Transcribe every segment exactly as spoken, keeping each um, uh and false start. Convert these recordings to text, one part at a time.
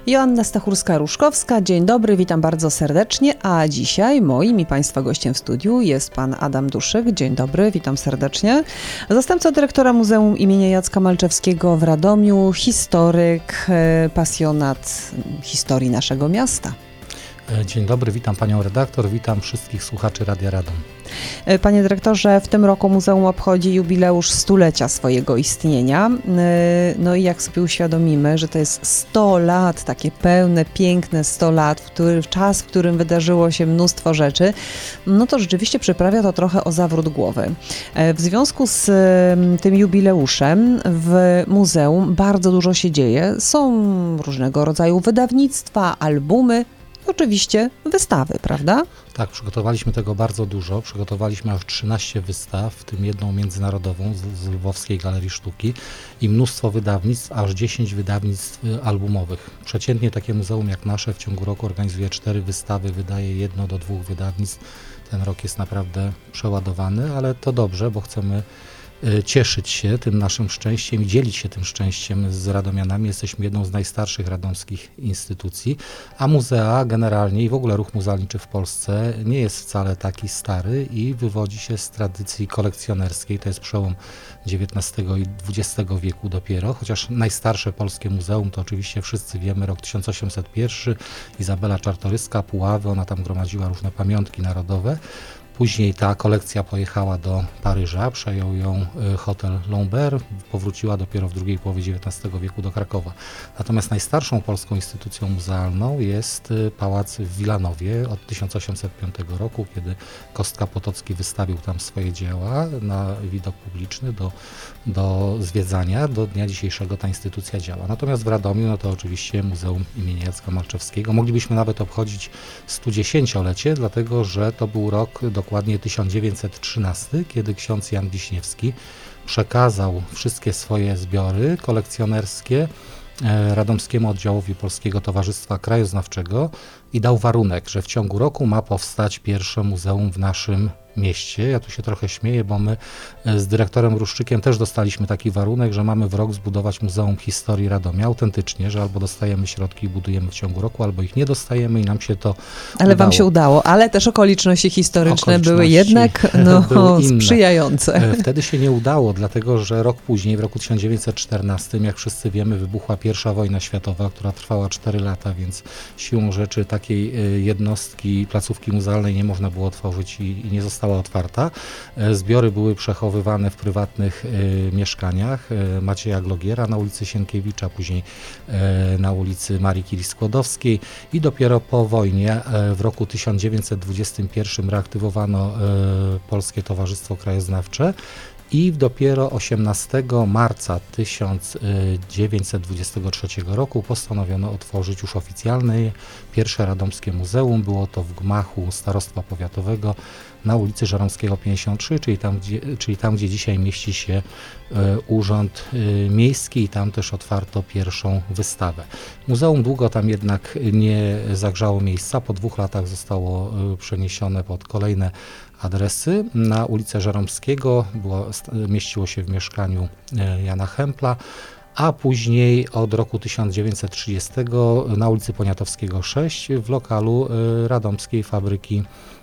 Joanna Stachurska-Ruszkowska, dzień dobry, witam bardzo serdecznie, a dzisiaj moim i Państwa gościem w studiu jest Pan Adam Duszyk. Dzień dobry, witam serdecznie. Zastępca dyrektora Muzeum imienia Jacka Malczewskiego w Radomiu, historyk, pasjonat historii naszego miasta. Dzień dobry, witam Panią redaktor, witam wszystkich słuchaczy Radia Radom. Panie dyrektorze, w tym roku muzeum obchodzi jubileusz stulecia swojego istnienia. No i jak sobie uświadomimy, że to jest sto lat, takie pełne, piękne sto lat, w który, czas, w którym wydarzyło się mnóstwo rzeczy, no to rzeczywiście przyprawia to trochę o zawrót głowy. W związku z tym jubileuszem w muzeum bardzo dużo się dzieje. Są różnego rodzaju wydawnictwa, albumy, oczywiście wystawy, prawda? Tak, przygotowaliśmy tego bardzo dużo. Przygotowaliśmy aż trzynaście wystaw, w tym jedną międzynarodową z, z Lwowskiej Galerii Sztuki i mnóstwo wydawnictw, aż dziesięć wydawnictw albumowych. Przeciętnie takie muzeum jak nasze w ciągu roku organizuje cztery wystawy, wydaje jedno do dwóch wydawnictw. Ten rok jest naprawdę przeładowany, ale to dobrze, bo chcemy cieszyć się tym naszym szczęściem i dzielić się tym szczęściem z radomianami. Jesteśmy jedną z najstarszych radomskich instytucji, a muzea generalnie i w ogóle ruch muzealniczy w Polsce nie jest wcale taki stary i wywodzi się z tradycji kolekcjonerskiej. To jest przełom dziewiętnastego i dwudziestego wieku dopiero, chociaż najstarsze polskie muzeum to oczywiście wszyscy wiemy, rok tysiąc osiemset jeden, Izabela Czartoryska, Puławy, ona tam gromadziła różne pamiątki narodowe. Później ta kolekcja pojechała do Paryża, przejął ją hotel Lombard, powróciła dopiero w drugiej połowie dziewiętnastego wieku do Krakowa. Natomiast najstarszą polską instytucją muzealną jest pałac w Wilanowie od tysiąc osiemset piątego roku, kiedy Kostka Potocki wystawił tam swoje dzieła na widok publiczny do, do zwiedzania. Do dnia dzisiejszego ta instytucja działa. Natomiast w Radomiu no to oczywiście Muzeum imienia Jacka Malczewskiego. Moglibyśmy nawet obchodzić studziesięciolecie, dlatego że to był rok do dokładnie tysiąc dziewięćset trzynasty, kiedy ksiądz Jan Wiśniewski przekazał wszystkie swoje zbiory kolekcjonerskie Radomskiemu Oddziałowi Polskiego Towarzystwa Krajoznawczego i dał warunek, że w ciągu roku ma powstać pierwsze muzeum w naszym mieście. Ja tu się trochę śmieję, bo my z dyrektorem Ruszczykiem też dostaliśmy taki warunek, że mamy w rok zbudować Muzeum Historii Radomia autentycznie, że albo dostajemy środki i budujemy w ciągu roku, albo ich nie dostajemy i nam się to Ale udało. Wam się udało, ale też okoliczności historyczne okoliczności były jednak no, były sprzyjające. Wtedy się nie udało, dlatego że rok później, w roku tysiąc dziewięćset czternastym, jak wszyscy wiemy, wybuchła pierwsza wojna światowa, która trwała cztery lata, więc siłą rzeczy takiej jednostki, placówki muzealnej nie można było otworzyć i, i nie została otwarta. Zbiory były przechowywane w prywatnych y, mieszkaniach y, Macieja Glogiera na ulicy Sienkiewicza, później y, na ulicy Marii Curie-Skłodowskiej i dopiero po wojnie y, w roku tysiąc dziewięćset dwudziestym pierwszym reaktywowano y, Polskie Towarzystwo Krajoznawcze i dopiero osiemnastego marca tysiąc dziewięćset dwudziestego trzeciego roku postanowiono otworzyć już oficjalne pierwsze radomskie muzeum. Było to w gmachu Starostwa Powiatowego na ulicy Żeromskiego pięćdziesiąt trzy, czyli tam, gdzie, czyli tam, gdzie dzisiaj mieści się Urząd Miejski i tam też otwarto pierwszą wystawę. Muzeum długo tam jednak nie zagrzało miejsca. Po dwóch latach zostało przeniesione pod kolejne adresy. Na ulicę Żeromskiego było, mieściło się w mieszkaniu Jana Hempla, a później od roku tysiąc dziewięćset trzydziestego na ulicy Poniatowskiego sześć w lokalu Radomskiej Fabryki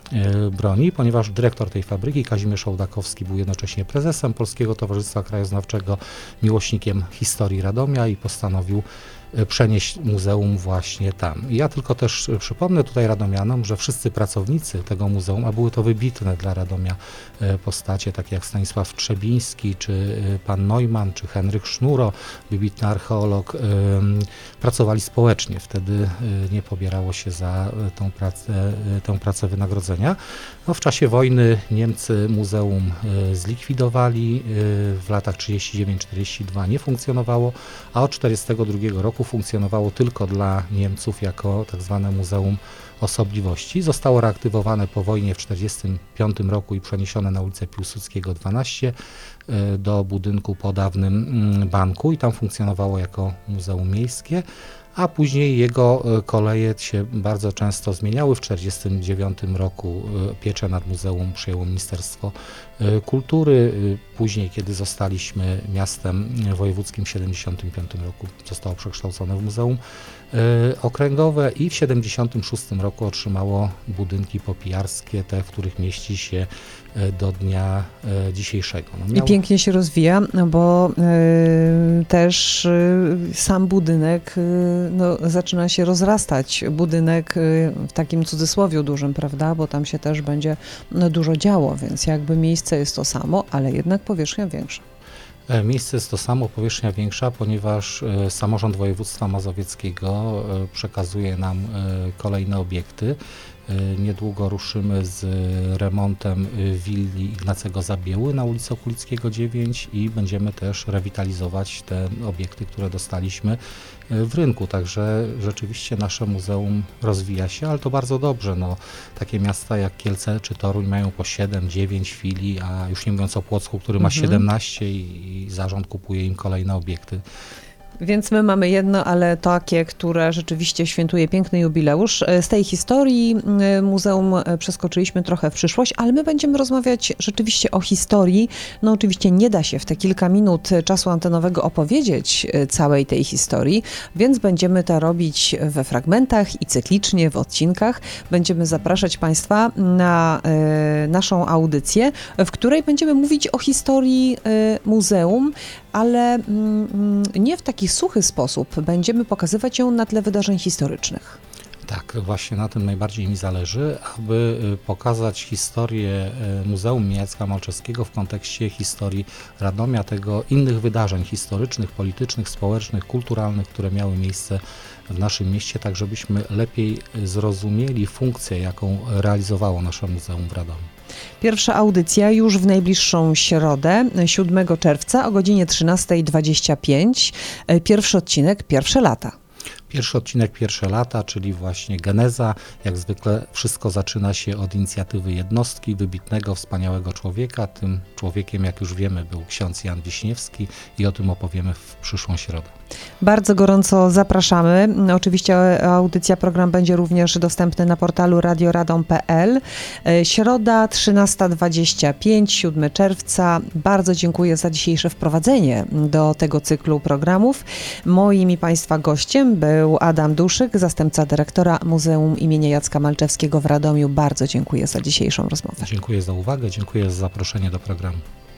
Broni, ponieważ dyrektor tej fabryki, Kazimierz Ołdakowski, był jednocześnie prezesem Polskiego Towarzystwa Krajoznawczego, miłośnikiem historii Radomia i postanowił przenieść muzeum właśnie tam. I ja tylko też przypomnę tutaj radomianom, że wszyscy pracownicy tego muzeum, a były to wybitne dla Radomia postacie, takie jak Stanisław Trzebiński, czy pan Neumann, czy Henryk Sznuro, wybitny archeolog, pracowali społecznie. Wtedy nie pobierało się za tą pracę, tę pracę wynagrodzenia. No, w czasie wojny Niemcy muzeum zlikwidowali, w latach trzydziestym dziewiątym czterdziestym dwa nie funkcjonowało, a od czterdziestego drugiego roku funkcjonowało tylko dla Niemców jako tak zwane Muzeum Osobliwości. Zostało reaktywowane po wojnie w tysiąc dziewięćset czterdziestym piątym roku i przeniesione na ulicę Piłsudskiego dwanaście do budynku po dawnym banku i tam funkcjonowało jako muzeum miejskie, a później jego koleje się bardzo często zmieniały. W tysiąc dziewięćset czterdziestym dziewiątym roku pieczę nad muzeum przejęło Ministerstwo Kultury. Później, kiedy zostaliśmy miastem wojewódzkim w tysiąc dziewięćset siedemdziesiątym piątym roku, zostało przekształcone w Muzeum okręgowe i w siedemdziesiątym szóstym roku otrzymało budynki popijarskie, te, w których mieści się do dnia dzisiejszego. No, miał... I pięknie się rozwija, no bo y, też y, sam budynek y, no, zaczyna się rozrastać. Budynek y, w takim cudzysłowiu dużym, prawda, bo tam się też będzie no, dużo działo, więc jakby miejsce jest to samo, ale jednak powierzchnia większa. Miejsce jest to samo, powierzchnia większa, ponieważ samorząd województwa mazowieckiego przekazuje nam kolejne obiekty. Niedługo ruszymy z remontem willi Ignacego Zabieły na ulicy Okulickiego dziewięć i będziemy też rewitalizować te obiekty, które dostaliśmy w rynku. Także rzeczywiście nasze muzeum rozwija się, ale to bardzo dobrze. No, takie miasta jak Kielce czy Toruń mają po siedem, dziewięć filii, a już nie mówiąc o Płocku, który ma Mhm. siedemnaście i, i zarząd kupuje im kolejne obiekty. Więc my mamy jedno, ale takie, które rzeczywiście świętuje piękny jubileusz. Z tej historii muzeum przeskoczyliśmy trochę w przyszłość, ale my będziemy rozmawiać rzeczywiście o historii. No oczywiście nie da się w te kilka minut czasu antenowego opowiedzieć całej tej historii, więc będziemy to robić we fragmentach i cyklicznie w odcinkach. Będziemy zapraszać Państwa na e, naszą audycję, w której będziemy mówić o historii e, muzeum, ale mm, nie w taki suchy sposób. Będziemy pokazywać ją na tle wydarzeń historycznych. Tak, właśnie na tym najbardziej mi zależy, aby pokazać historię Muzeum imienia Jacka Malczewskiego w kontekście historii Radomia, tego innych wydarzeń historycznych, politycznych, społecznych, kulturalnych, które miały miejsce w naszym mieście, tak żebyśmy lepiej zrozumieli funkcję, jaką realizowało nasze muzeum w Radomiu. Pierwsza audycja już w najbliższą środę, siódmego czerwca o godzinie trzynasta dwadzieścia pięć. Pierwszy odcinek, pierwsze lata. Pierwszy odcinek, pierwsze lata, czyli właśnie geneza. Jak zwykle wszystko zaczyna się od inicjatywy jednostki, wybitnego, wspaniałego człowieka. Tym człowiekiem, jak już wiemy, był ksiądz Jan Wiśniewski i o tym opowiemy w przyszłą środę. Bardzo gorąco zapraszamy. Oczywiście audycja, program będzie również dostępny na portalu radioradom kropka pe el. Środa, trzynasta dwadzieścia pięć, siódmego czerwca. Bardzo dziękuję za dzisiejsze wprowadzenie do tego cyklu programów. Moim i Państwa gościem był Adam Duszyk, zastępca dyrektora Muzeum imienia Jacka Malczewskiego w Radomiu. Bardzo dziękuję za dzisiejszą rozmowę. Dziękuję za uwagę, dziękuję za zaproszenie do programu.